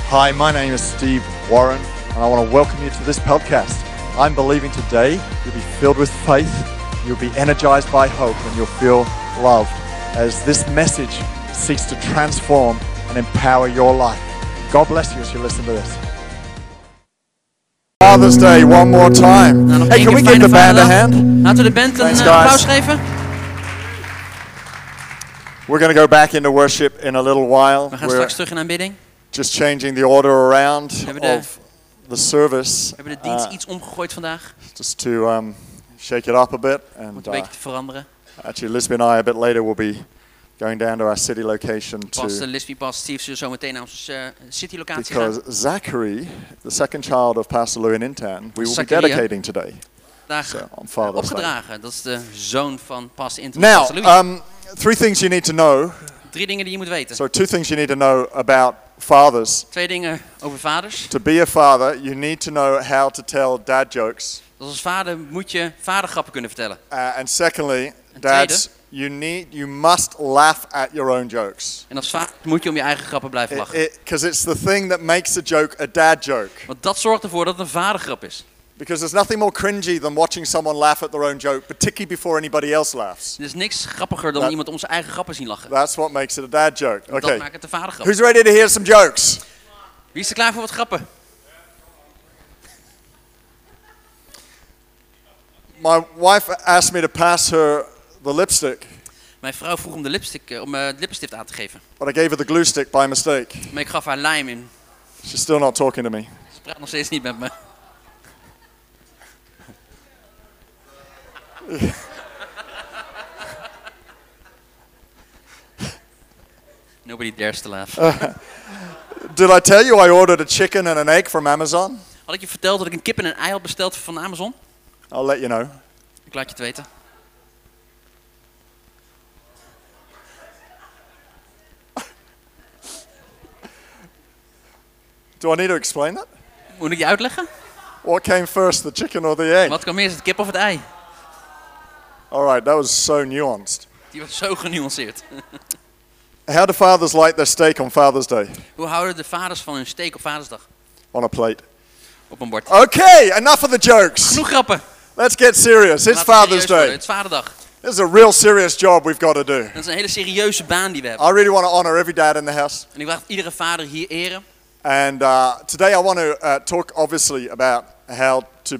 Hi, my name is Steve Warren, and I want to welcome you to this podcast. I'm believing today you'll be filled with faith, you'll be energized by hope, and you'll feel loved as this message seeks to transform and empower your life. God bless you as you listen to this. Father's Day one more time. Nou, Hey, can we give the band a hand? Laten we de band Thanks, een guys. applaus geven. We're going to go back into worship in a little while. We gaan We're straks terug in aanbidding. just changing the order around hebben of the service. We hebben de dienst iets omgegooid vandaag. Just to shake it up a bit. Om And het een beetje te veranderen. actually, Lisbeth and I a bit later will be going down to our city location Pastor Lisby, Pastor Steve zullen zo meteen naar onze citylocatie because gaan. Zachary, the second child of Pastor Lou in Intan, we will be Zachariah. dedicating today. Vandaag So on Father's Day. opgedragen. Dat is de zoon van Pastor Inter. Now, Pastor Louis. 3 things you need to know. 3 dingen die je moet weten. So 2 things you need to know about fathers. 2 dingen over vaders. To be a father, you need to know how to tell dad jokes. Dus als vader moet je vadergrappen kunnen vertellen. And secondly, En dads, you must laugh at your own jokes. En als vader moet je om je eigen grappen blijven lachen. Because it's the thing that makes a joke a dad joke. Want dat zorgt ervoor dat het een vadergrap is. Because there's nothing more cringy than watching someone laugh at their own joke, particularly before anybody else laughs. Er is niks grappiger dan iemand om zijn eigen grappen zien lachen. That's what makes it a dad joke. Dat Okay. maakt het een vadergrap. Who's ready to hear some jokes? Wie is er klaar voor wat grappen? My wife asked me to pass her the lipstick, Mijn vrouw vroeg om de lippenstift aan te geven. but I gave her the glue stick by mistake. Maar ik gaf haar lijm in. She's still not talking to me. Ze praat nog steeds niet met me. Nobody dares to laugh. Did I tell you I ordered a chicken and an egg from Amazon? Had ik je verteld dat ik een kip en een ei had besteld van Amazon? I'll let you know. Ik laat je het weten. Do I need to explain that? Moet ik je uitleggen? What came first, the chicken or the egg? Wat kwam eerst, het kip of het ei? All right, that was so nuanced. Die was zo genuanceerd. How do fathers like their steak on Father's Day? Hoe houden de vaders van hun steak op Vadersdag? On a plate. Op een bord. Okay, enough of the jokes. Genoeg grappen. Let's get serious. It's Laten we Father's serieus worden. Day. Het is Vaderdag. This is a real serious job we've got to do. Dat is een hele serieuze baan die we hebben. I really want to honor every dad in the house. En ik wil iedere vader hier eren. And today I want to talk obviously about how to,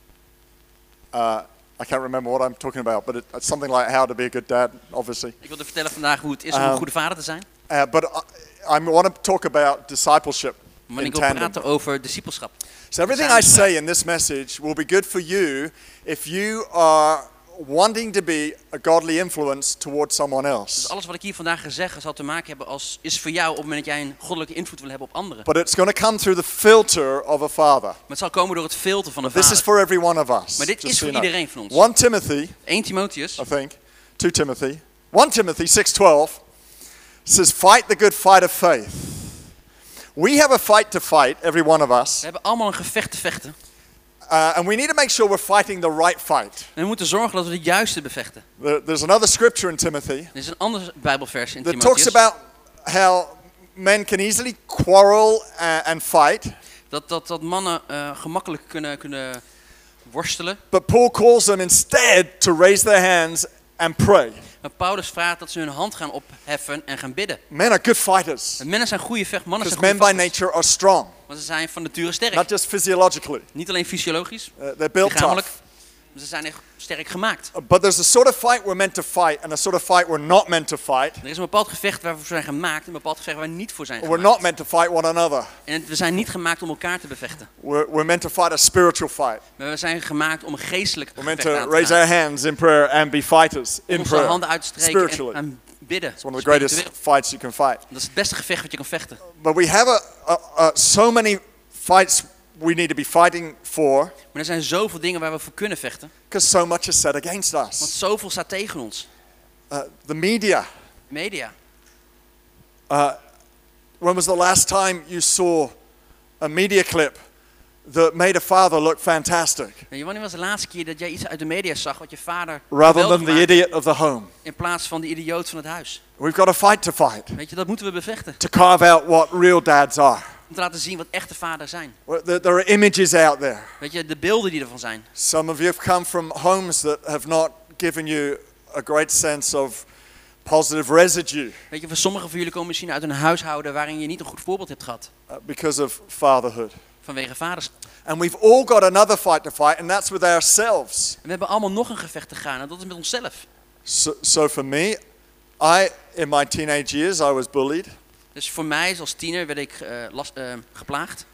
I can't remember what I'm talking about, but it's something like how to be a good dad, obviously. Ik wilde vertellen vandaag hoe het is om een goede vader te zijn. But I want to talk about discipleship Maar in ik wil tandem. praten over discipelschap. So everything I say in this message will be good for you if you are wanting to be a godly influence towards someone Dus else. alles wat ik hier vandaag ga zeggen zal te maken hebben is voor jou op het moment dat jij een goddelijke invloed wil hebben op anderen. But it's going to come through the filter of a father. Maar het zal komen door het filter van een This is vader. for every one of us. Maar dit just is so voor you know. iedereen van ons. 1 Timothy, 1 Timotheus, I think, 2 Timothy, 1 Timothy 6:12 says, "Fight the good fight of faith." We have a fight to fight, every one of us, we hebben allemaal een gevecht te vechten. and we need to make sure we're fighting the right fight. En we moeten zorgen dat we de juiste bevechten. There's another scripture in Timothy Er is een ander Bijbelvers in that talks Timotheus. about how men can easily quarrel and fight, Dat mannen gemakkelijk kunnen worstelen. but Paul calls them instead to raise their hands and pray. Maar Paulus vraagt dat ze hun hand gaan opheffen en gaan bidden. Men are good fighters En mannen zijn goede mannen because zijn men goede by vechters. nature are strong, Want ze zijn van nature sterk. not just physiologically. Niet alleen fysiologisch, They're built lichamelijk. tough. Ze zijn echt sterk gemaakt. But there's a sort of fight we're meant to fight and a sort of fight we're not meant to fight. Er is een bepaald gevecht waar we voor zijn gemaakt en een bepaald gevecht waar we niet voor zijn We're gemaakt. not meant to fight one another. En we zijn niet gemaakt om elkaar te bevechten. We're meant to fight a spiritual fight. Maar we zijn gemaakt om een geestelijk We're meant gevecht to aan te raise gaan. our hands in prayer and be fighters in Onze prayer, handen uit te streken spiritually. en bidden. It's one of the greatest Spiritueel. fights you can fight. Dat is het beste gevecht wat je kan vechten. But we have so many fights we need to be fighting for Maar er zijn zoveel dingen waar we voor kunnen vechten. because so much is set against Want us. zoveel staat tegen ons. The media. Media. When was the last time you saw a media clip that made a father look fantastic En wanneer was de laatste keer dat jij iets uit de media zag wat je vader rather geweldig than the maakte, idiot of the home? in plaats van de idioot van het huis? We've got a fight to fight Weet je, dat moeten we bevechten. to carve out what real dads are. Om te laten zien wat echte vaders zijn. There are images out there. Weet je, de beelden die ervan zijn. Some of you have come from homes that have not given you a great sense of positive residue Weet je, voor sommigen van jullie komen misschien uit een huishouden waarin je niet een goed voorbeeld hebt gehad. because of fatherhood. Vanwege vaders. And we've all got another fight to fight, and that's with ourselves. En we hebben allemaal nog een gevecht te gaan en dat is met onszelf. So for me, in my teenage years, I was bullied. Dus voor mij als tiener werd ik geplaagd.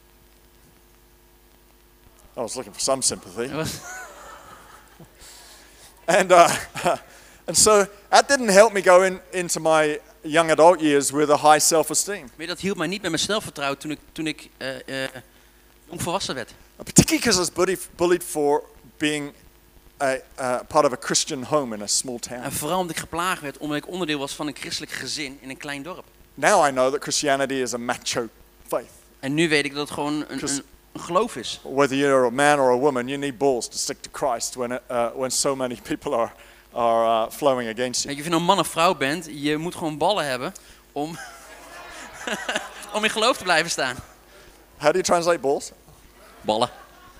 I was looking for some sympathy. Dat was- And so that didn't help me go into my young adult years with a high self-esteem. Maar dat hielp mij niet met mijn zelfvertrouwen toen ik jong volwassen werd. Particularly because I was bullied for being part of a Christian home in a small town. En vooral omdat ik geplaagd werd omdat ik onderdeel was van een christelijk gezin in een klein dorp. Now I know that Christianity is a macho faith. En nu weet ik dat het gewoon een geloof is. Whether you're a man or a woman, you need balls to stick to Christ when so many people are flowing against you. Weet je, of je nou man of vrouw bent, je moet gewoon ballen hebben om, om in geloof te blijven staan. How do you translate balls? Ballen.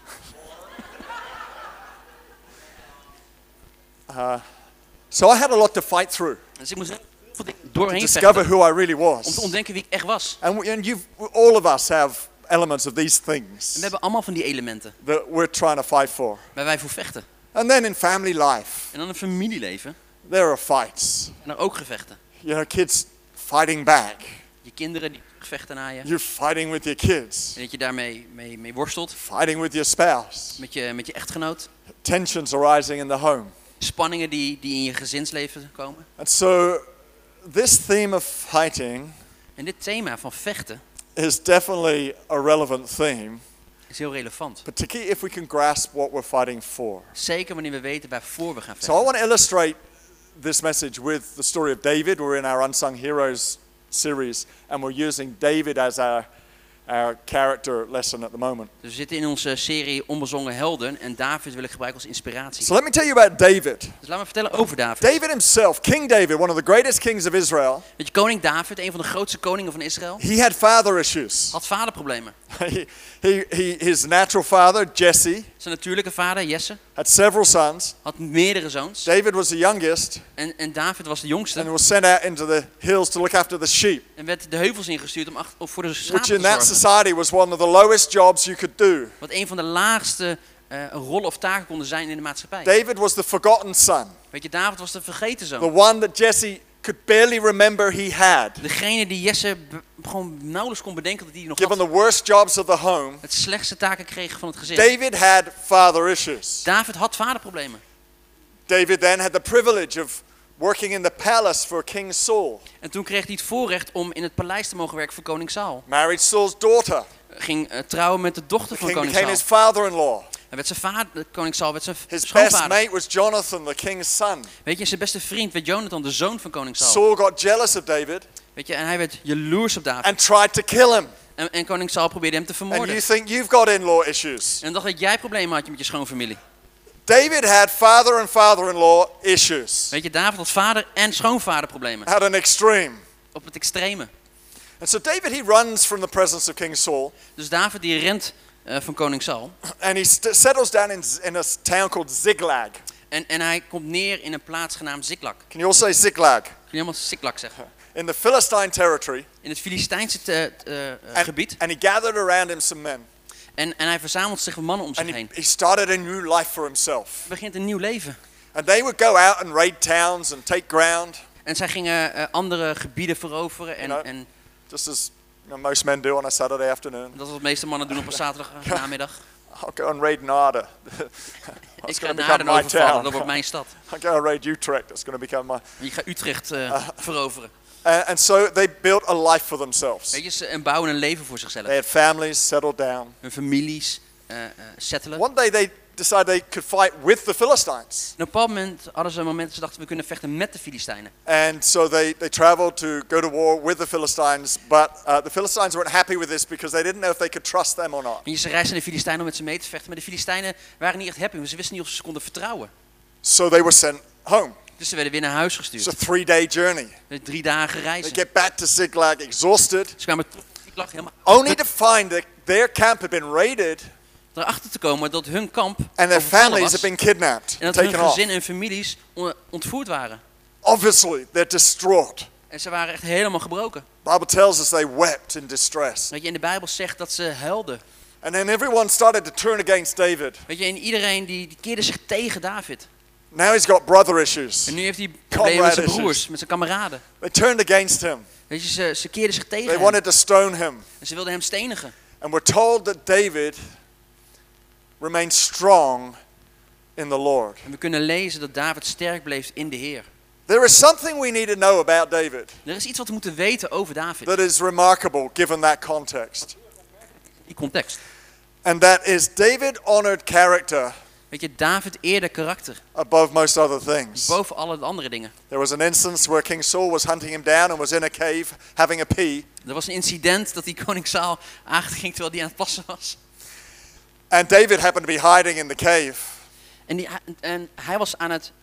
So I had a lot to fight through Dus ik moest heel veel dingen to doorheen discover vechten who I really om te was. ontdekken wie ik echt was. And all of us have elements of these En things we hebben allemaal van die elementen that we're trying to fight for. waar wij voor vechten. And then in family life, En dan een familieleven there are fights. en er ook gevechten. You know, kids fighting back. Je kinderen die vechten naar je. You're fighting with your kids. En dat je daarmee mee worstelt Fighting with your spouse. met je echtgenoot. Tensions arising in the home. Spanningen die in je gezinsleven komen. And so this theme of fighting En dit thema van vechten is definitely a relevant theme, is heel relevant. particularly if we can grasp what we're fighting for. Zeker wanneer we weten waarvoor we gaan So I vechten. want to illustrate this message with the story of David. We're in our Unsung Heroes series, and we're using David as our character lesson at the moment. Dus we zitten in onze serie Onbezongen Helden en David wil ik gebruiken als inspiratie. So let me tell you about David. Dus laat me vertellen over David. David himself, King David, one of the greatest kings of Israel, Weet je, koning David, een van de grootste koningen van Israël, he had father issues. had vaderproblemen. His natural father, Jesse, Zijn natuurlijke vader, Jesse, had several sons. had meerdere zoons. David was the youngest En David was de and jongste was sent out into the hills to look after the sheep, en werd de heuvels ingestuurd om voor de which schapen in te that zorgen. society was one of the lowest jobs you could do. Wat een van de laagste rollen of taken konden zijn in de maatschappij. David was the forgotten son, Weet je, David was de vergeten zoon. the one that Jesse could barely remember he had. Degene die Jesse gewoon nauwelijks kon bedenken dat hij die nog Given had. the worst jobs of the home, Het slechtste taken kreeg van het gezin. David had father issues. David had vaderproblemen. David then had the privilege of working in the palace for King Saul. En toen kreeg hij het voorrecht om in het paleis te mogen werken voor koning Saul. Married Saul's daughter. Ging trouwen met de dochter The van king koning became Saul. his father-in-law. En werd zijn vader, koning Saul werd zijn His best schoonvader. mate was Jonathan, the king's son. Weet je, zijn beste vriend werd Jonathan, de zoon van koning Saul. Saul got jealous of David Weet je, en hij werd jaloers op David. and tried to kill him. En koning Saul probeerde hem te And vermoorden. you think you've got in-law issues. En dacht dat jij problemen had met je schoonfamilie. David had father and father-in-law issues Weet je, David had vader- en schoonvaderproblemen. at an extreme. Op het extreme. And so David, he runs from the presence of King Saul Dus David die rent van koning Saul. and he settles down in a town called Ziklag. En hij komt neer in een plaats genaamd Ziklag. Can you all say Ziklag? Kun je helemaal Ziklag zeggen? In the Philistine territory. In het Filistijnse gebied. And he gathered around him some men. En hij verzamelt zich mannen om zich And heen. he started a new life for himself. Hij begint een nieuw leven. And they would go out and raid towns and take ground, En zij gingen andere gebieden veroveren. You En just as most men do on a Saturday afternoon. dat is wat de meeste mannen doen op een zaterdag namiddag. I'll go and raid Narda. Ik That's ga going to Naarden become my overvallen, town. dat wordt mijn stad. I'll go and raid Utrecht. That's going to become my... Ik ga Utrecht veroveren. And so they built a life for themselves. Weet je, ze bouwen een leven voor zichzelf. They had families, settled down. Hun families settelen. One day they decided they could fight with the Philistines. En op een bepaald moment hadden ze een moment dat ze dachten we kunnen vechten met de Filistijnen. And so they traveled to go to war with the Philistines, but the Philistines weren't happy with this because they didn't know if they could trust them or not. En ze reisden naar de Filistijnen om met ze mee te vechten. Maar de Filistijnen waren niet echt happy, want ze wisten niet of ze konden vertrouwen. So they were sent home. Dus ze werden weer naar huis It's gestuurd. a 3-day journey. 3 dagen They reizen. get back to Ziklag exhausted. Ze kwamen terug lag helemaal only to find that their camp had been raided erachter te komen dat hun kamp and their overvallen families was had been kidnapped en and dat hun taken off. gezin en families ontvoerd waren. Obviously, they're distraught. En ze waren echt helemaal gebroken. The Bible tells us they wept in distress. Weet je, in de Bijbel zegt dat ze huilden. And then everyone started to turn against David. Weet je, en iedereen die keerde zich tegen David. Now he's got brother issues. En nu heeft hij problemen met zijn broers, met zijn kameraden. They turned against him. Weet je, ze keerden zich tegen They hem. wanted to stone him. En ze wilden hem stenigen. And we're told that David remained strong in the Lord. En we kunnen lezen dat David sterk bleef in de Heer. There is something we need to know about David Er is iets wat we moeten weten over David. that is remarkable given that context. Die context. And that is David honored character Weet je, David eerde karakter. above most other things. Boven alle andere dingen. There was an instance where King Saul was hunting him down and was in a cave having a pee. Er was een incident dat die koning Saul aanging terwijl hij aan het passen was. And David happened to be hiding in the cave. En hij was aan het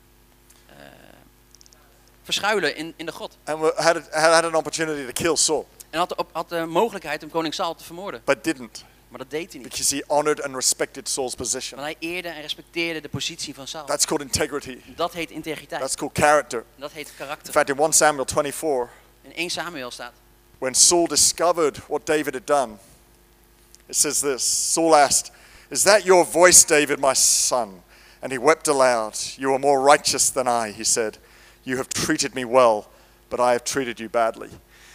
verschuilen in de grot. And had an opportunity to kill Saul, En had de mogelijkheid om koning Saul te vermoorden. but didn't, Maar dat deed hij niet. because he honored and respected Saul's position. Want hij eerde en respecteerde de positie van Saul. That's called integrity. Dat heet integriteit. That's called character. Dat heet In karakter. fact, in 1 Samuel 24, In 1 Samuel staat. when Saul discovered what David had done, it says this: Saul asked, "Is that your voice, David, my son?" And he wept aloud. "You are more righteous than I," he said. "You have treated me well, but I have treated you badly."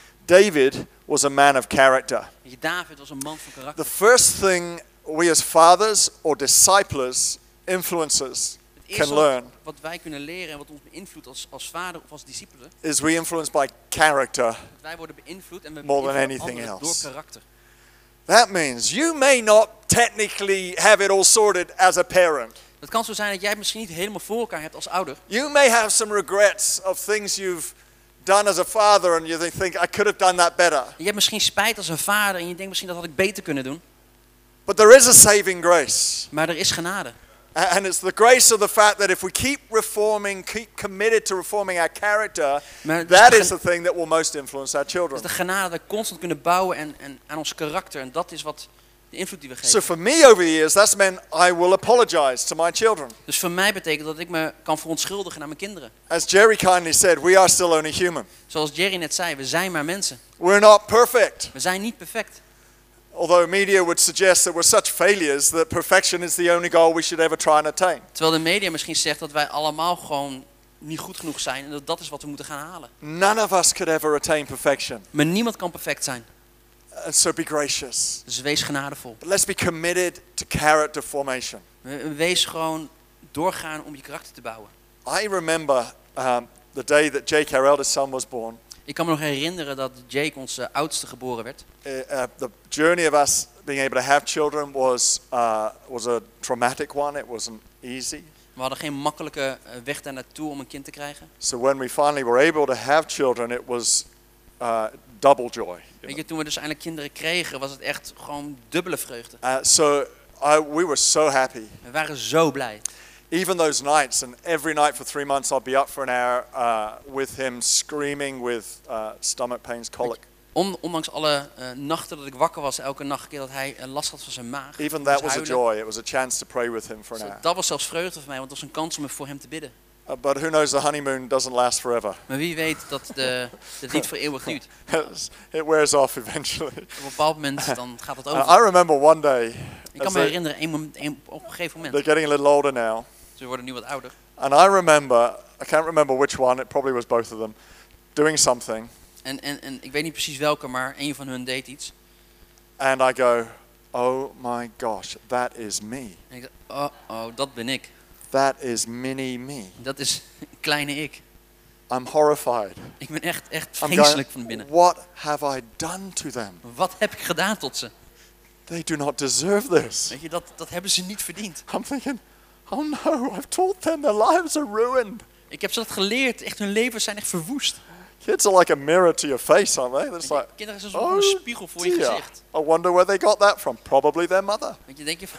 David was a man of character. Weet je, David was een man van karakter. The first thing we as fathers or disciples, influencers, Het can eerste learn wat wij kunnen leren en wat ons beïnvloedt als vader of als discipelen, is we influenced by character. dat wij worden beïnvloed en we More than beïnvloeden anything anderen door else. karakter. That means you may not technically have it all sorted as a parent. Het kan zo zijn dat jij het misschien niet helemaal voor elkaar hebt als ouder. You may have some regrets of things you've done as a father and you think, I could have done that better. Je hebt misschien spijt als een vader en je denkt misschien dat had ik beter kunnen doen. But there is a saving grace. Maar er is genade. And it's the grace of the fact that if we keep reforming, keep committed to reforming our character, Maar dus that de is the thing that will most influence our Het children. is de genade dat we constant kunnen bouwen en aan ons karakter. En dat is wat de invloed die we So geven. for me over the years, that's meant I will apologize to my children. Dus voor mij betekent dat ik me kan verontschuldigen naar mijn kinderen. As Jerry kindly said, we are still only human. Zoals Jerry net zei, we zijn maar mensen. We're not perfect. We zijn niet perfect. Although media would suggest that we're such failures that perfection is the only goal we should ever try and attain. Terwijl de media misschien zegt dat wij allemaal gewoon niet goed genoeg zijn. En dat dat is wat we moeten gaan halen. None of us could ever attain perfection. Maar niemand kan perfect zijn. And so be gracious. Dus wees genadevol. But let's be committed to character formation. Wees gewoon doorgaan om je karakter te bouwen. I remember the day that Jake, our eldest son, was born. Ik kan me nog herinneren dat Jake, onze oudste, geboren werd. The journey of us being able to have children was a traumatic one. It wasn't easy. We hadden geen makkelijke weg daar naartoe om een kind te krijgen. So when we finally were able to have children, it was double joy. Weet je, toen we dus eindelijk kinderen kregen, was het echt gewoon dubbele vreugde. We were so happy. We waren zo blij. Even those nights, and every night for 3 months, I'd be up for an hour with him screaming with stomach pains, colic. Ondanks alle nachten dat ik wakker was, elke nacht keer dat hij last had van zijn maag. Even moest that was a huilen. joy. It was a chance to pray with him for an Dus hour. dat was zelfs vreugde voor mij, want het was een kans om voor hem te bidden. But who knows, the honeymoon doesn't last forever. Maar wie weet dat het niet voor eeuwig duurt. It wears off eventually. Op een bepaald moment dan gaat het I over. remember one day, Ik kan me herinneren, op een gegeven moment. they're getting a little older now, Ze worden nu wat ouder. and I can't remember which one, it probably was both of them, doing something, En ik weet niet precies welke, maar een van hun deed iets. and I go, oh my gosh, that is me. En ik dacht, oh, dat ben ik. That is mini me. Dat is kleine ik. I'm horrified. Ik ben echt I'm vreselijk van going, binnen. what have I done to them? Wat heb ik gedaan tot ze? They do not deserve this. Weet je, dat hebben ze niet verdiend. I'm thinking, oh no, I've taught them, their lives are ruined. Ik heb ze dat geleerd. Echt, hun levens zijn echt verwoest. Kids are like a mirror to your face, aren't they? It's Weet je, like, kinderen zijn zo'n een spiegel voor je dear, gezicht. I wonder where they got that from. Probably their mother. Weet je, denk je van...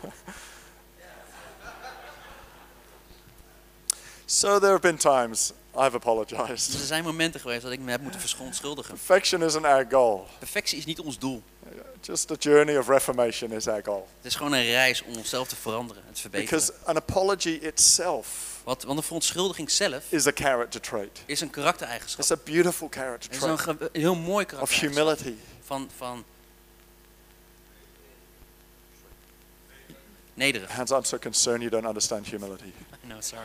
So there have been times I've apologized. Dus er zijn momenten geweest dat ik me heb moeten verontschuldigen. Perfection isn't our goal. Perfectie is niet ons doel. Just the journey of reformation is our goal. Het is gewoon een reis om onszelf te veranderen en te verbeteren. Because an apology itself Want een verontschuldiging zelf is a character trait. is een karaktereigenschap. It's a beautiful character Het is een trait heel mooi of karaktereigenschap. humility. Van nederig. Hans, I'm so concerned you don't understand humility. No, sorry.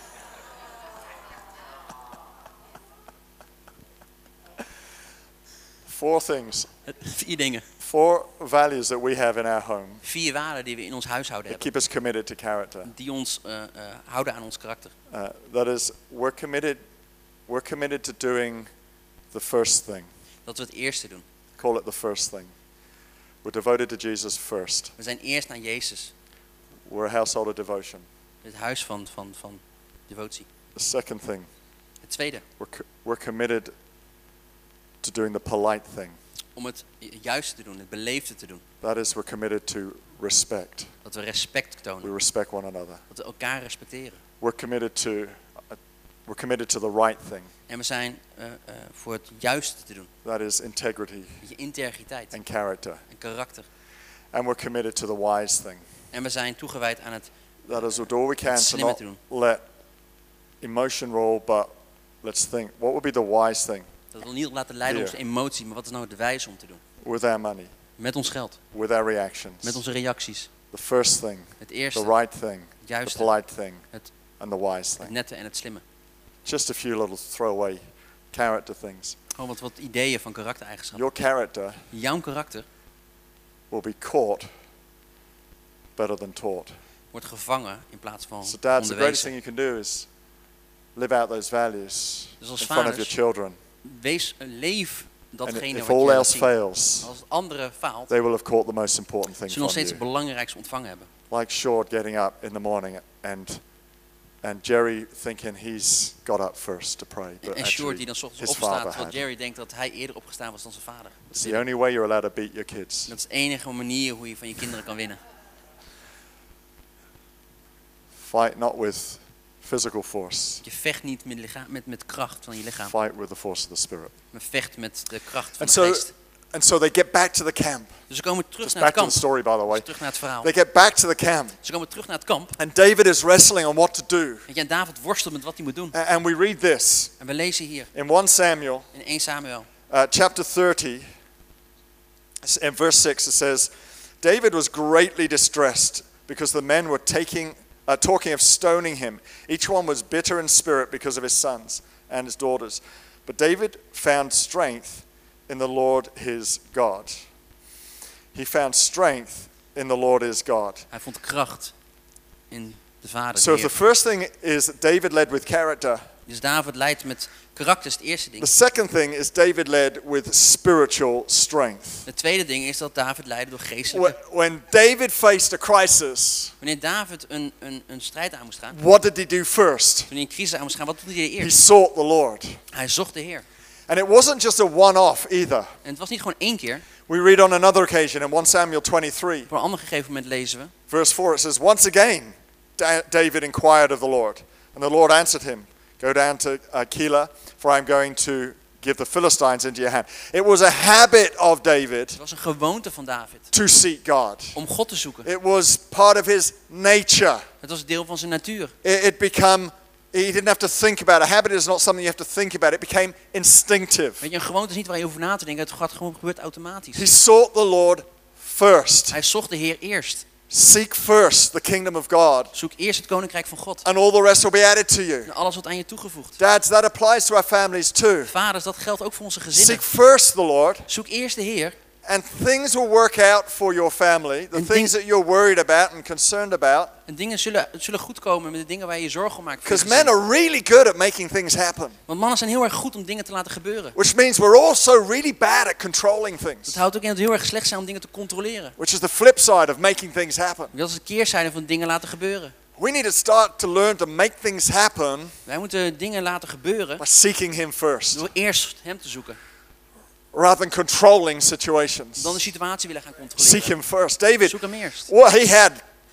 Four things, 4 dingen. 4 values that we have in our home 4 waarden die we in ons huishouden that hebben. keep us committed to character. Die ons houden aan ons karakter. That is, we're committed to doing the first thing. Dat we het eerste doen. Call it the first thing. We're devoted to Jesus first. We zijn eerst naar Jezus. We're a household of devotion. Het huis van devotie. The second thing, Het tweede. we're committed to doing the polite thing. Om het juiste te doen, het beleefde te doen. That is, we're committed to respect. Dat we respect We tonen. respect one another. Dat we elkaar respecteren. We're committed to the right thing. En we zijn voor het juiste te doen. That is integrity Je integriteit and character. en karakter. And we're committed to the wise thing. En we zijn toegewijd aan het That is, we'll do all we can to slimme not te doen. let emotion roll, but let's think, what would be the wise thing Dat we niet laten leiden door onze emotie, maar wat is nou het wijze om te doen? with our money, Met ons geld, with our reactions? met onze reacties. The first thing, Het the eerste, right thing, het the juiste, polite thing, het and the wise het thing. nette en het slimme. Just a few little throwaway character things. Gewoon wat ideeën van karaktereigenschappen. Your character Jouw karakter will be caught better than taught. wordt gevangen in plaats van So dads, the greatest thing onderwezen. you can do is live out those values Dus als in front of your vaders, children. Leef And datgene if wat je all laat else zien. fails, Als het andere faalt, they will have caught the most important thing zullen nog from steeds het you. belangrijkste ontvangen hebben. Like Short getting up in the morning and Jerry thinking he's got up first to pray, but En Short die actually dan 's ochtends his opstaat, father terwijl had. Jerry denkt dat hij eerder opgestaan was dan zijn vader. It's the only way you're allowed to beat your kids. Dat is de enige manier hoe je van je kinderen kan winnen. Fight not with physical force. Je vecht niet met kracht van je lichaam, Fight with the force of the Spirit. maar vecht met de kracht van And de geest. so they get back to the camp. Dus ze komen terug Just naar het back to the kamp. story, by the way. Dus terug naar het verhaal. They get back to the camp. Ze komen terug naar het kamp. And David is wrestling on what to do. Weet je, en David worstelt met wat hij moet doen. And we read this En we lezen hier in 1 Samuel, in 1 Samuel. chapter 30, in verse 6, it says, David was greatly distressed because the men were talking of stoning him. Each one was bitter in spirit because of his sons and his daughters. But David found strength in the Lord his God. He found strength in the Lord his God. Hij vond kracht in de Vader. So de the Heer. first thing is that David led with character. Dus David leidt met karakter, is het eerste ding. The second thing is David led with spiritual strength. Het tweede ding is dat David leidde door geestelijke. When David faced a crisis, Wanneer David een strijd aan moest gaan, what did he do first? wanneer een crisis aan moest gaan, wat doet hij He eerst? sought the Lord. Hij zocht de Heer. And it wasn't just a one-off either. En het was niet gewoon één keer. We read on another occasion in 1 Samuel 23, Op een ander gegeven moment lezen we. verse 4, it says, Once again David inquired of the Lord, and the Lord answered him, Go down to Keilah, for I am going to give the Philistines into your hand. It was a habit of David Het was een gewoonte van David to seek God. om God te zoeken. It was part of his nature. Het was deel van zijn natuur. He didn't have to think about it. A habit is not something you have to think about. It became instinctive. Weet je, een gewoonte is niet waar je over na te denken. Het gebeurt automatisch. He sought the Lord first. Hij zocht de Heer eerst. Seek first the kingdom of God, Zoek eerst het koninkrijk van God. and all the rest will be added to you. En alles wordt aan je toegevoegd. Dads, that applies to our families too. Vaders, dat geldt ook voor onze gezinnen. Seek first the Lord, Zoek eerst de Heer. and things will work out for your family. The And things that you're worried about and concerned about. En dingen zullen goed komen met de dingen waar je je zorgen om maakt. voor je Because men gezin. are really good at making things happen. Want mannen zijn heel erg goed om dingen te laten gebeuren. Which means we're also really bad at controlling Dat things. houdt ook in dat we heel erg slecht zijn om dingen te controleren. Which is the flip side of making things happen. Dat is de keerzijde van dingen laten gebeuren. We need to start to learn to make things happen Wij moeten dingen laten gebeuren by seeking Him first, door eerst hem te zoeken. rather than controlling situations. Dan de situatie willen gaan Seek controleren. Him first. David, Zoek hem eerst. well, he had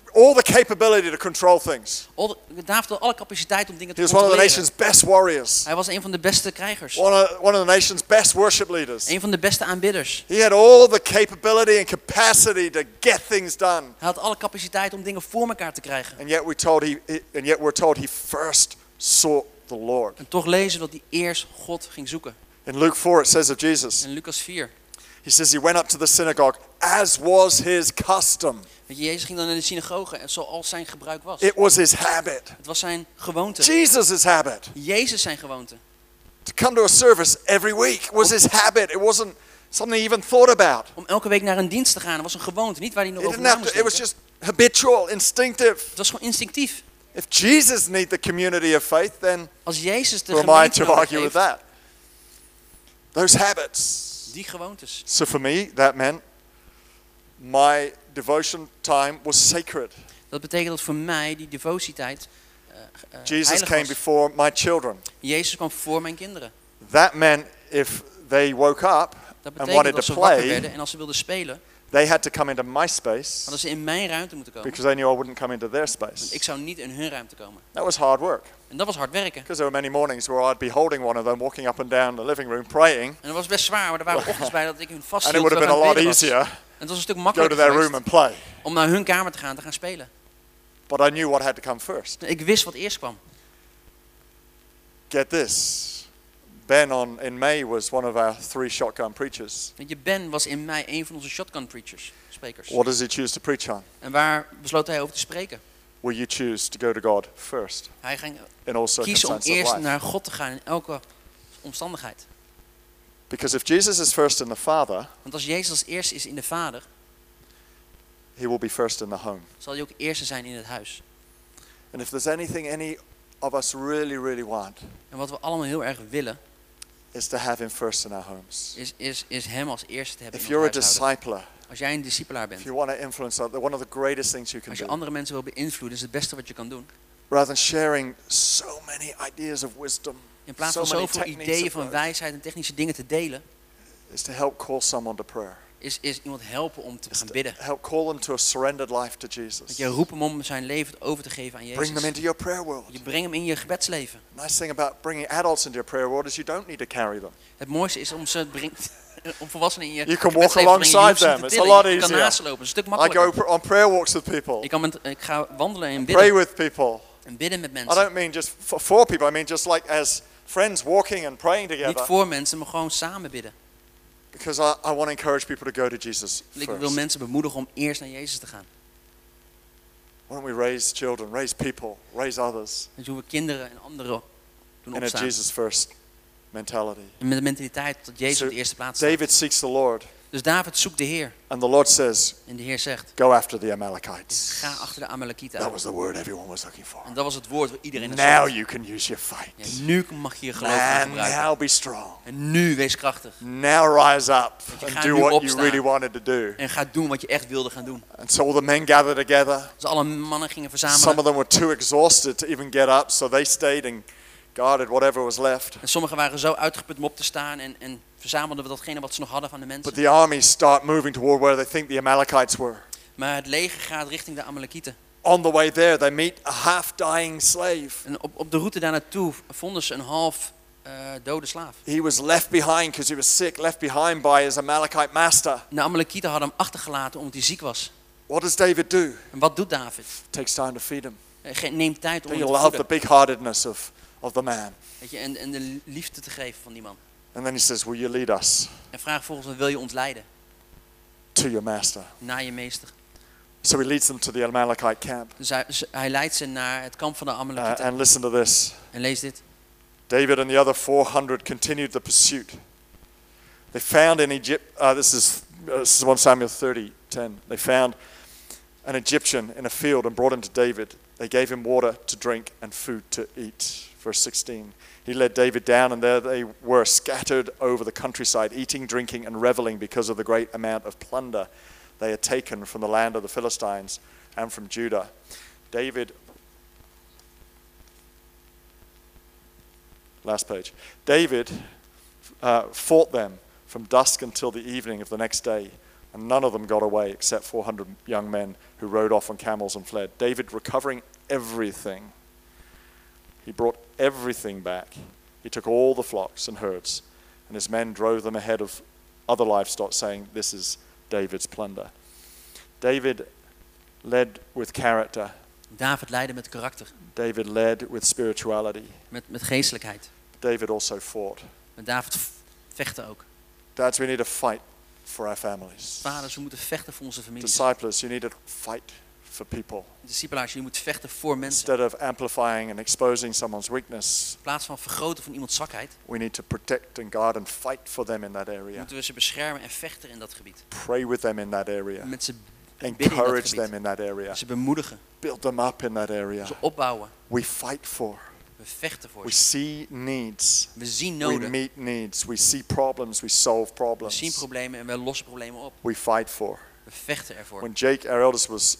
all the capability to control things. David had alle capaciteit om dingen He te was one of the controleren. nation's best warriors. Hij was een van de beste krijgers. One of the nation's best worship leaders. Een van de beste aanbidders. He had all the capability and capacity to get things done. Hij had alle capaciteit om dingen voor elkaar te krijgen. And yet we're told he first sought the Lord. En toch lezen we dat hij eerst God ging zoeken. In Luke 4 it says of Jesus, In Lucas 4. he says he went up to the synagogue as was his custom. Weet je, Jezus ging dan naar de synagoge en zoals zijn gebruik was. It was his habit. Het was zijn gewoonte. Jesus' habit. Jezus zijn gewoonte. To come to a service every week was his habit. It wasn't something he even thought about. Om elke week naar een dienst te gaan was een gewoonte. Niet waar hij nog over na moest It was denken. just habitual, instinctive. Het was gewoon instinctief. If Jesus needs the community of faith, then Als Jezus de who am I gemeente to nodig argue with heeft, that? Those habits. die gewoontes. So for me, that meant my devotion time was sacred. Dat betekent dat voor mij die devotitijd Jesus heilig came was. before my children. Jezus kwam voor mijn kinderen. That meant if they woke up Dat and betekent wanted dat to ze wakker play, werden en als ze wilden spelen, they had to come into my space hadden ze in mijn ruimte moeten komen. because they knew I wouldn't come into their Want space. ik zou niet in hun ruimte komen. That was hard work En dat was hard werken. because there were many mornings where I'd be holding one of them, walking up and down the living room, praying, En dat was best zwaar, maar er waren ochtends bij dat ik hun and it vasthield would have terwijl been ik a aan het lot bidden was. easier En het was een stuk to go to makkelijker their room geweest and play. om naar hun kamer te gaan spelen. But I knew what had to come first. Ik wist wat eerst kwam. Get this. Ben in May was one of our 3 shotgun preachers. Weet je, Ben was in mei een van onze shotgun sprekers. What does he choose to preach on? En waar besloot hij over te spreken? Will you choose to go to God first Hij ging in all kiezen om circumstances of eerst life? naar God te gaan in elke omstandigheid. Because if Jesus is first in the Father, Want als Jezus als eerste is in de Vader, he will be first in the home. zal hij ook eerste zijn in het huis. And if there's anything any of us really want, En wat we allemaal heel erg willen, is to have him first in our homes. is hem als eerste te hebben If in you're a ons huishouden. discipler, Als jij een discipelaar if bent, you want to influence others, one of the greatest things you can als je do, andere mensen wil beïnvloeden, is het beste wat je kan doen. rather than sharing so many ideas of wisdom, In plaats so van many zoveel techniques ideeën of van life, wijsheid en technische dingen te delen, is to help call someone to prayer. is iemand helpen om te Is gaan to bidden. help call them to a surrendered life to Dat Jesus. je roept hem om zijn leven over te geven aan Bring them Jezus. into your prayer world. Je brengt hem in je gebedsleven. Nice thing about bringing adults into your prayer world is you don't need to carry them. Het mooiste is om ze om volwassenen in je You can walk gebedsleven te brengen. Je hoeft ze alongside niet them. te It's a tillen. lot Je kan easier. naast ze lopen. Het is een stuk I makkelijker. go on prayer walks with people. Ik ga wandelen en Pray bidden. with people. En bidden met I mensen. don't mean just for people. I mean just like as friends walking and praying Niet together. voor mensen, maar gewoon samen bidden. Because I want to encourage people to go to Jesus Ik wil first. mensen bemoedigen om eerst naar Jezus te gaan. Why don't we raise children, raise people, raise others Dus hoe we kinderen en anderen doen in a opstaan. Jesus first mentality? En met de mentaliteit dat Jezus So op de eerste plaats staat. David seeks the Lord, Dus David zoekt de Heer. and the Lord says, En de Heer zegt, go after the Amalekites. ga achter de Amalekieten That aan. was the word everyone was looking for. En dat was het woord waar iedereen naar Now zocht. you can use your fight. Ja, nu mag je je geloof gaan And gebruiken. now be strong. En nu wees krachtig. Now rise up je and gaat do nu what you opstaan. really wanted to do. En ga doen wat je echt wilde gaan doen. And so all the men gathered together. Dus alle mannen gingen Some verzamelen. of them were too exhausted to even get up, so they stayed and guarded whatever was left. En sommigen waren zo uitgeput om op te staan en verzamelden we datgene wat ze nog hadden van de But mensen. the armies start moving toward where they think the Amalekites were. Maar het leger gaat richting de Amalekieten. On the way there, they meet a half-dying slave. En op de route daar naartoe vonden ze een half dode slaaf. He was left behind because he was sick, left behind by his Amalekite master. De Amalekieten hadden hem achtergelaten omdat hij ziek was. What does David do? En wat doet David? Takes time to feed him. Neemt tijd om Don't hem you te love the voeden. big-heartedness of the man? Weet je, en de liefde te geven van die man. And then he says, will you lead us En vraag volgens wil je ons leiden to your master? naar je meester? So he leads them to the Amalekite camp. Dus hij leidt ze naar het kamp van de Amalekieten. And listen to this. En lees dit. David and the other 400 continued the pursuit. They found in Egypt, this is 1 Samuel 30:10. They found an Egyptian in a field and brought him to David. They gave him water to drink and food to eat. Verse 16. He led David down, and there they were scattered over the countryside, eating, drinking, and reveling because of the great amount of plunder they had taken from the land of the Philistines and from Judah. Last page. David fought them from dusk until the evening of the next day, And none of them got away except 400 young men who rode off on camels and fled. David recovering everything. He brought everything back. He took all the flocks and herds, and his men drove them ahead of other livestock, saying, "This is David's plunder." David led with character. David leidde met karakter, David led with spirituality. met geestelijkheid. David also fought. Maar David vechtte ook. Dads, we need to fight for our families. Vaders, we moeten vechten voor onze families. Disciples, you need to fight for people. Discipelaars, je moet vechten voor mensen. Instead of amplifying and exposing someone's weakness, In plaats van vergroten van iemands zwakheid, we need to protect and guard and fight for them in that area. moeten we ze beschermen en vechten in dat gebied. Pray with them in that area. Met ze bidden in dat Encourage them gebied. in that area. Ze bemoedigen, Build them up in that area. ze opbouwen. We fight for. We vechten voor We ze. see needs. We zien We noden. meet needs. We see problems. We solve We zien problems. problemen en we lossen problemen op. We fight for. We vechten ervoor. When Jake, our eldest, was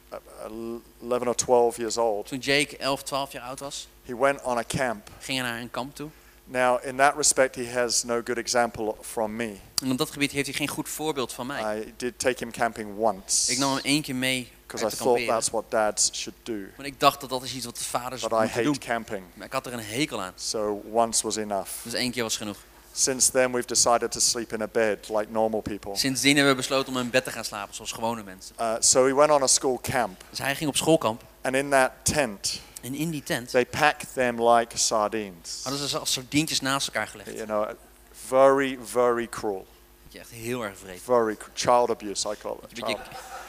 11 or 12 years old, Toen Jake 11, 12 jaar oud was, he went on a camp. ging hij naar een kamp toe. Now, in that respect, he has no good example from me. En op dat gebied heeft hij geen goed voorbeeld van mij. I did take him camping once Ik nam hem 1 keer mee because uit I te thought kamperen. that's what dads should do. Want ik dacht dat is iets wat de vaders But I moeten hate doen. camping, Maar ik had er een hekel aan. so once was enough. Dus 1 keer was genoeg. Since then, we've decided to sleep in a bed like normal people. Sindsdien hebben we besloten om in bed te gaan slapen zoals gewone mensen. So we went on a school camp, Dus hij ging op schoolkamp. and in that tent, En in die tent they pack them like sardines. hadden ze als sardientjes naast elkaar gelegd. You know, very, very cruel. Dat je echt heel erg vreed. Very child abuse, I call it. Een beetje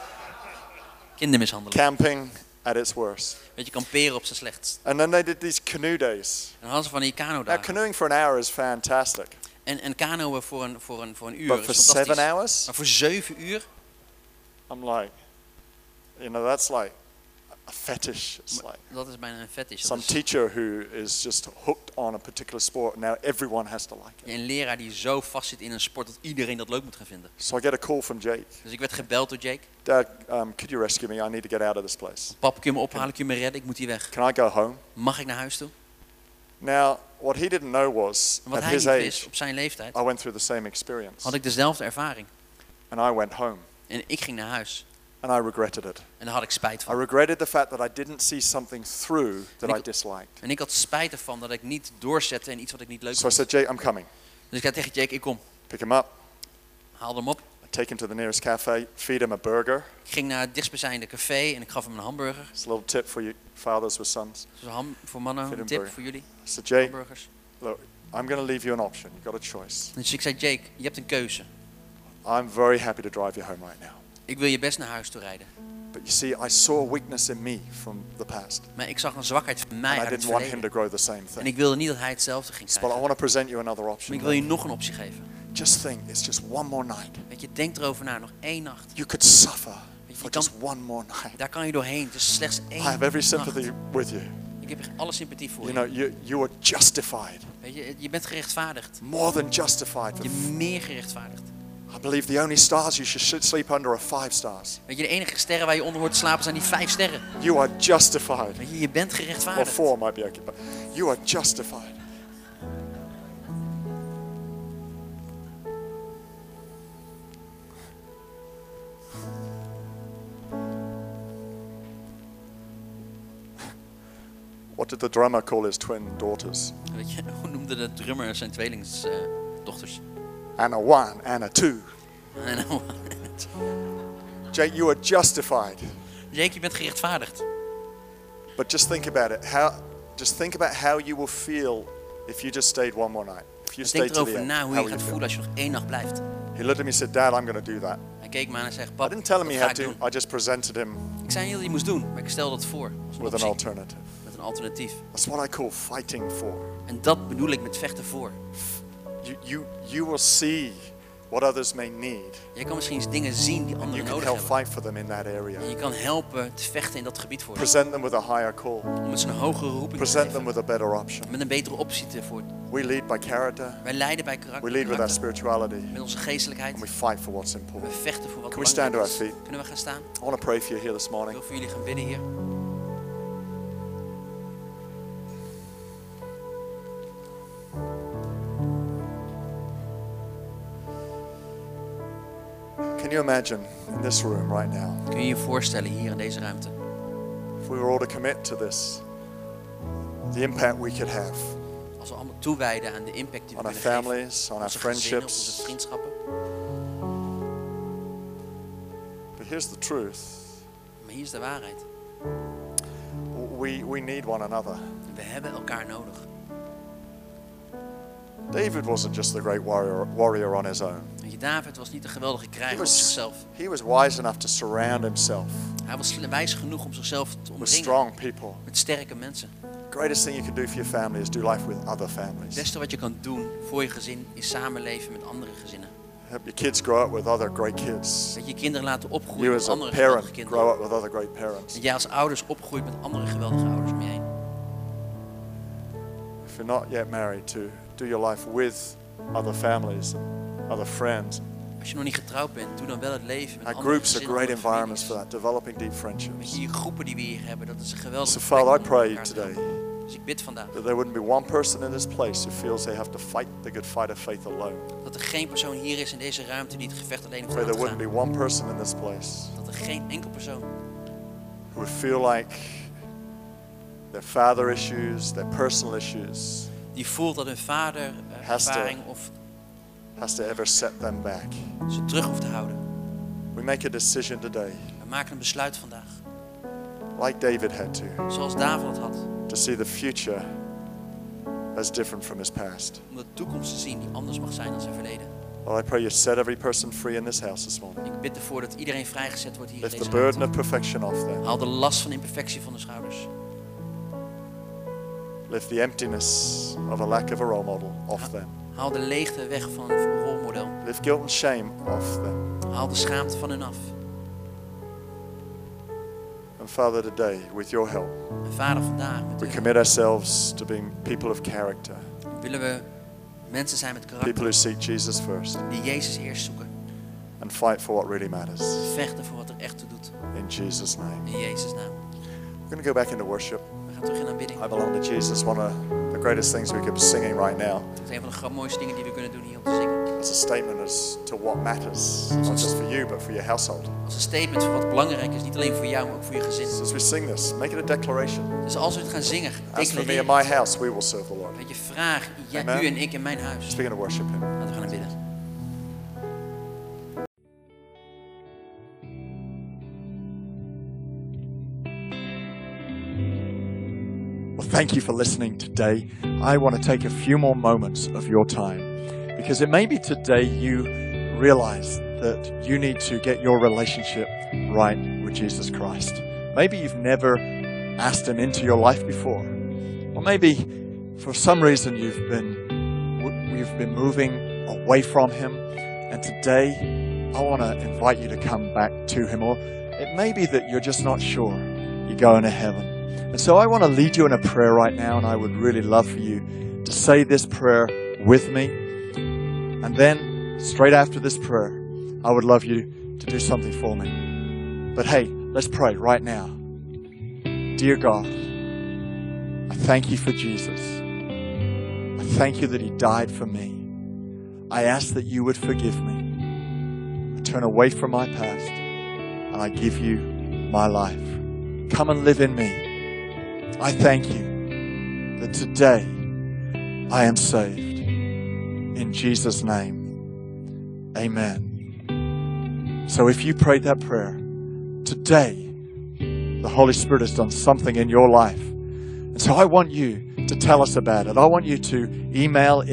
kindermishandeling. Camping at its worst. Weet je, kamperen op zijn slechtst. And then they did these canoe days. En dan hadden ze van die Now, kano-dagen. canoeing for an hour is fantastic, En kanoën voor een uur but is for fantastisch. 7 hours, Maar voor 7 uur, I'm like, you know, that's like a fetish. It's like dat is bijna een fetish. some Dat is teacher who is just hooked on a particular sport. Now everyone has to like it. een leraar die zo vastzit in een sport dat iedereen dat leuk moet gaan vinden. So I get a call from Jake. Dus ik werd gebeld door Jake. Dad, could you rescue me? I need to get out of this place. Pap, kun je me ophalen, kun je me redden? Ik moet hier weg. Can I go home? Mag ik naar huis toe? Now, what he didn't know was, En wat at hij his niet age, wist, op zijn leeftijd, I went through the same experience. had ik dezelfde ervaring. And I went home. En ik ging naar huis. And I regretted it. En daar had ik spijt I van. regretted the fact that I didn't see something through that I disliked. En ik had spijt ervan dat ik niet doorzette in iets wat ik niet leuk So I vond. said, Jake, I'm coming. Dus ik zei tegen Jake, ik kom. Pick him up. Haalde hem op. I take him to the nearest cafe, feed him a burger. Ik ging naar het dichtstbijzijnde café en ik gaf hem een hamburger. It's a little tip for you fathers with sons. Dus voor mannen, Feed een him tip burger. voor jullie. I said, Jake, Hamburgers. look, I'm going to leave you an option. You've got a choice. Dus ik zei, Jake, je hebt een keuze. I'm very happy to drive you home right now. Ik wil je best naar huis toe rijden. But you see, I saw a weakness in me from the past. Maar ik zag een zwakheid van mij And I uit het didn't want him verleden. to grow the same En thing. ik wilde niet dat hij hetzelfde ging But I krijgen. want to present you another Maar option. ik wil je nog een optie geven. Just think, it's just one more night. Weet je, denk erover na, nog 1 nacht. You could suffer je for kan- just one more night. Daar kan je doorheen. Het is slechts I 1 have every nacht. sympathy with you. Ik heb echt alle sympathie voor You je. know, you are justified. Weet je, je bent gerechtvaardigd. More than justified. Je meer gerechtvaardigd. I believe the only stars you should sleep under are 5 stars. Weet je, de enige sterren waar je onder hoort te slapen zijn die 5 sterren. You are justified. Weet je bent Well, gerechtvaardigd. 4 might be okay, but you are justified. What did the drummer call his twin daughters? Weet je, hoe noemde de drummer zijn tweelingdochters? Anna 1, Anna 2. Jake, you are justified. Jake, je bent gerechtvaardigd. But just think about it. Just think about how you will feel if you just stayed one more night. If you Dus stayed denk to the erover end. na hoe How je will gaat you voelen als je nog 1 nacht blijft. feel? He looked at me and said, Dad, I'm going to do that. Hij keek me aan en zei, I pap, didn't tell him dat he ga had ik to. doen. I just presented him Ik zei niet dat hij moest doen, maar ik stelde het voor. Als een with an optie, alternative. met een alternatief. That's what I call fighting for. En dat bedoel ik met vechten voor. You will see what others may need. Jij kan misschien eens dingen zien die You anderen can nodig help hebben. fight for them in that area. En je kan helpen te vechten in dat gebied voor ze. Present them with a higher call. Om het ze een hogere roeping te Present them geven. with a better option. Met een betere optie voor. We lead by character. Wij leiden bij We karakter. lead with our spirituality. Met onze geestelijkheid. And we fight for what's We important. vechten voor wat Can we stand belangrijk to is. our feet? Kunnen we gaan staan? I want to pray for you here this Ik morning. wil voor jullie gaan bidden hier. Can Can you imagine in this room right now, Kun je je voorstellen hier in deze ruimte? if we were all to commit to this, the impact we could have Als we allemaal toewijden aan de impact die we on our kunnen geven. families, on our Onze gezinnen, onze friendships. vriendschappen. But here's the truth. Maar hier is de waarheid. We need one another. We hebben elkaar nodig. David wasn't just the great warrior on his own. Weet je, David was niet een geweldige He krijger op zichzelf. was wise enough to surround himself Hij was wijs genoeg om zichzelf te with omringen strong people. met sterke mensen. The greatest thing you can do for your family is do life with other Het families. beste wat je kan doen voor je gezin is samenleven met andere gezinnen. Help your kids grow up with other great kids. Dat je kinderen laten opgroeien You met as a andere geweldige parent kinderen. grow up with other great parents. Dat jij als ouders opgroeit met andere geweldige ouders om je heen. If you're not yet married, to do your life with other families and other friends. Als je nog niet getrouwd bent, doe dan wel het leven met Our andere groups are gezinnen, great andere environments for families. that, developing deep Weet friendships. je, die groepen die we hier hebben, dat is een geweldige So plek Father, I om pray elkaar te today helpen. Dus ik bid vandaag that there wouldn't be one person in this place who feels they have to fight the good fight of faith alone. dat er geen persoon hier is in deze ruimte die het gevecht alleen hoeft Pray aan there te wouldn't gaan. be one person in this place Dat er geen enkel persoon who would feel like their father issues, their personal issues, die voelt dat hun vader Has to- ervaring of has to ever set them back. ze terug hoeft te houden. We make a decision today, We maken een besluit vandaag, like David had zoals David het had, to see the future as different from his past. om de toekomst te zien die anders mag zijn dan zijn verleden. Well, I pray you set every person free in this house this morning. Ik bid ervoor dat iedereen vrijgezet wordt hier in Lift the deze burden ruimte. of perfection off them. Haal de last van imperfectie van de schouders. Lift the emptiness of a lack of a role model off them. Haal de leegte weg van een rolmodel. Lift guilt and shame off them. Haal de schaamte van hun af. And Father, today, with your help, En Vader, vandaag met we u commit ourselves to being people of character, willen we mensen zijn met karakter people who seek Jesus first die Jezus eerst zoeken. and fight for what really matters. Vechten voor wat er echt toe doet. In Jesus' name. In Jezus' naam. We're going to go back into worship. We gaan terug in aanbidding. I belong to Jesus, one of the greatest things we could be singing right now. Het is een van de mooiste dingen die we kunnen doen hier om te zingen. It's a statement as to what matters, not just for you, but for your household. Als een statement van wat belangrijk is, niet alleen voor jou, maar ook voor je gezin. So as we sing this, make it a declaration. Dus als we het gaan zingen, As for me declareer and my house, we will serve the Lord. dat je vraagt, Amen. u en ik in mijn huis. Just begin to worship Him. Laten we gaan aanbidden. Well, thank you for listening today. I want to take a few more moments of your time because it may be today you realize that you need to get your relationship right with Jesus Christ. Maybe you've never asked Him into your life before, or maybe for some reason you've been moving away from Him, and today I want to invite you to come back to Him. Or it may be that you're just not sure you're going to heaven. And so I want to lead you in a prayer right now, and I would really love for you to say this prayer with me. And then, straight after this prayer, I would love you to do something for me. But hey, let's pray right now. Dear God, I thank you for Jesus. I thank you that He died for me. I ask that you would forgive me. I turn away from my past, and I give you my life. Come and live in me. I thank you that today I am saved. In Jesus' name, amen. So if you prayed that prayer, today the Holy Spirit has done something in your life. And so I want you to tell us about it. I want you to email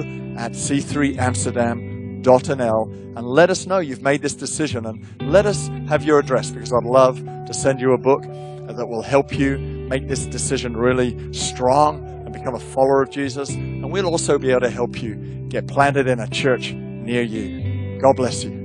info@c3amsterdam.nl and let us know you've made this decision, and let us have your address, because I'd love to send you a book that will help you make this decision really strong and become a follower of Jesus. And we'll also be able to help you get planted in a church near you. God bless you.